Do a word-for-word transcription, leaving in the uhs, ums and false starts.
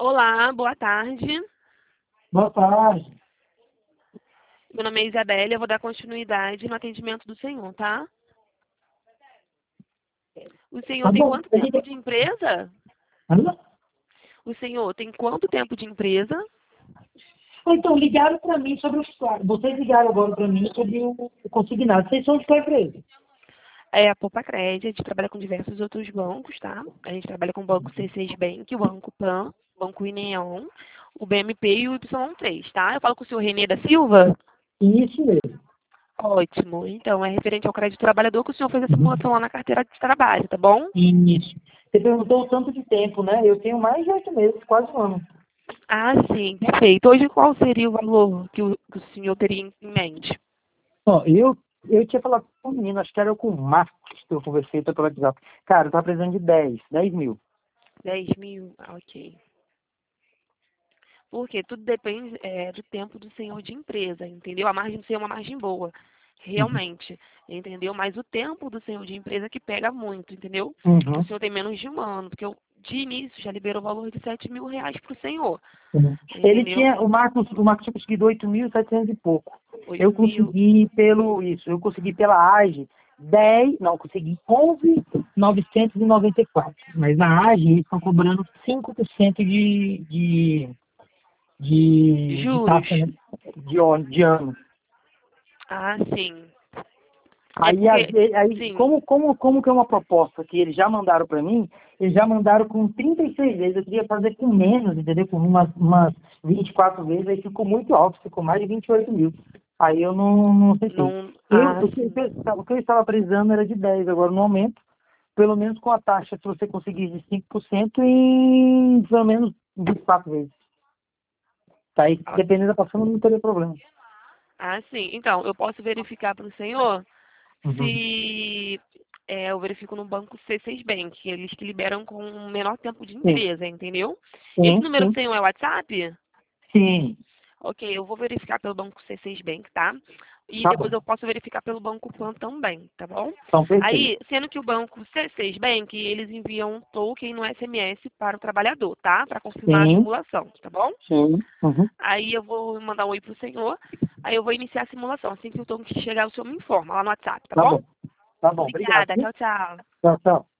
Olá, boa tarde. Boa tarde. Meu nome é Isabelle, eu vou dar continuidade no atendimento do senhor, tá? O senhor Tá tem bom. quanto A tempo gente- de empresa? Hã? O senhor tem quanto tempo de empresa? Então, ligaram para mim sobre os quadros. Vocês ligaram agora para mim sobre o, o consignado. Vocês são de qual empresa? É a Poupa Crédito, a gente trabalha com diversos outros bancos, tá? A gente trabalha com o Banco C seis Bank, o Banco Pan, o Banco Ineon, o B M P e o Y três, tá? Eu falo com o senhor Renê da Silva? Isso mesmo. Ótimo. Então, é referente ao crédito trabalhador que o senhor fez a Uhum. simulação lá na carteira de trabalho, tá bom? Isso. Você perguntou o tanto de tempo, né? Eu tenho mais de oito meses, quase um ano. Ah, sim, perfeito. Hoje qual seria o valor que o, que o senhor teria em em mente? Ó, eu, eu tinha falado com o menino, acho que era com o Marcos que eu conversei pelo WhatsApp. Cara, eu tava precisando de dez, dez mil. Dez mil? Ah, ok. Porque tudo depende é, do tempo do senhor de empresa, entendeu? A margem do senhor é uma margem boa, Uhum. realmente, entendeu? Mas o tempo do senhor de empresa que pega muito, entendeu? Que o Uhum. senhor tem menos de um ano, porque eu, de início já liberou o valor de sete mil reais para o senhor, Uhum. Ele entendeu? tinha, o Marcos, o Marcos tinha conseguido oito mil e setecentos e pouco. Oito Eu mil. consegui pelo, isso, eu consegui pela A G dez, não, consegui onze mil novecentos e noventa e quatro. Mas na A G eles estão cobrando cinco por cento de, de, de, de Juros. taxa, né? De, ano- de ano. Ah, sim. É Aí, às porque, ve- aí sim. como, como, como que é uma proposta que eles já mandaram para mim, eles já mandaram com trinta e seis vezes, eu queria fazer com menos, entendeu? Com umas, umas vinte e quatro vezes, aí ficou muito alto, ficou mais de vinte e oito mil. Aí eu não, não aceitei. Não. Eu, Ah, o, que, sim. o que eu estava precisando era de dez, agora no aumento, pelo menos com a taxa, se você conseguir de cinco por cento em pelo menos vinte e quatro vezes. Tá aí, Ah, dependendo da passando, não teria problema. ah, sim. Então, eu posso verificar para o senhor Uhum. se é, eu verifico no banco C seis Bank, eles que liberam com um menor tempo de Sim, empresa, entendeu? Esse sim, número sim, seu é o WhatsApp? sim. Ok, eu vou verificar pelo banco C seis Bank, tá? E Tá bom. depois eu posso verificar pelo banco Pan também, tá bom? Então, perfeito. Aí, sendo que o banco C seis Bank, eles enviam um token no S M S para o trabalhador, tá? Para confirmar a Sim. simulação, tá bom? Sim. Uhum. Aí eu vou mandar um oi pro senhor, aí eu vou iniciar a simulação. Assim que o token chegar, o senhor me informa lá no WhatsApp, tá Tá bom? bom. Tá bom. Obrigado. Obrigada, tchau, tchau. Tchau, tchau.